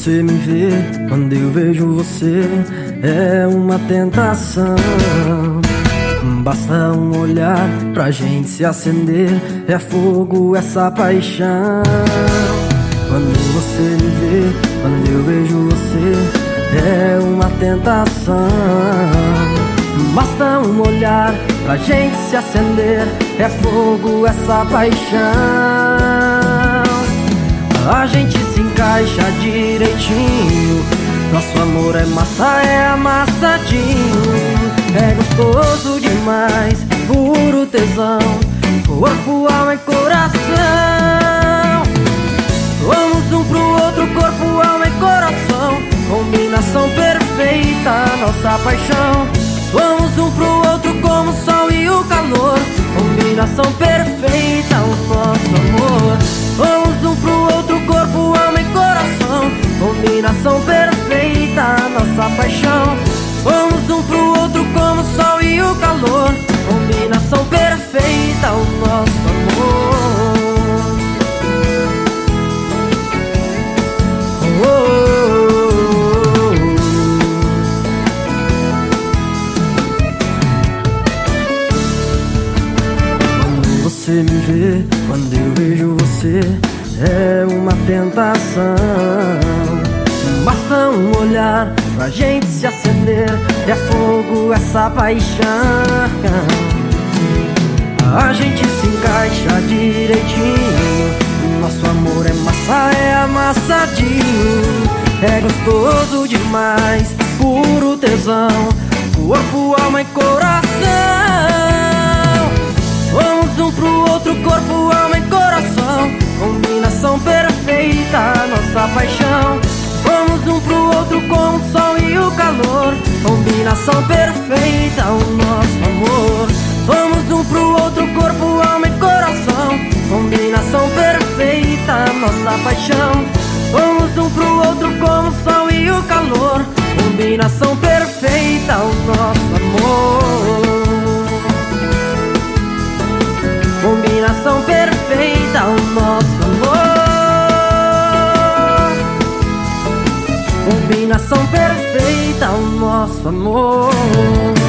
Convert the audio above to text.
você me vê, quando eu vejo você, é uma tentação. Basta um olhar pra gente se acender, é fogo essa paixão. Quando você me vê, quando eu vejo você, é uma tentação. Basta um olhar pra gente se acender, é fogo essa paixão. A gente se encaixa direitinho, nosso amor é massa, é amassadinho. É gostoso demais, puro tesão, corpo, alma e coração. Somos um pro outro, corpo, alma e coração, combinação perfeita, nossa paixão. Somos um pro outro como o sol e o calor, combinação perfeita, o nosso amor. Somos um pro outro, corpo, alma e coração, combinação perfeita, nossa paixão. Somos um pro outro como o sol e o calor, combinação perfeita, o nosso amor. Oh, oh, oh. Quando você me vê, quando eu vejo você, é uma tentação. Basta um olhar pra gente se acender, é fogo essa paixão. A gente se encaixa direitinho, nosso amor é massa, é amassadinho. É gostoso demais, puro tesão, corpo, alma e coração. Somos um pro outro, corpo, alma e coração, combinação perfeita, nossa paixão. Somos um pro outro com o sol e o calor, combinação perfeita, o nosso amor. Somos um pro outro, corpo, alma e coração, combinação perfeita, nossa paixão. Somos um pro outro com o sol e o calor, combinação perfeita, o nosso amor. Combinação perfeita, o nosso amor. Combinação perfeita, o nosso amor.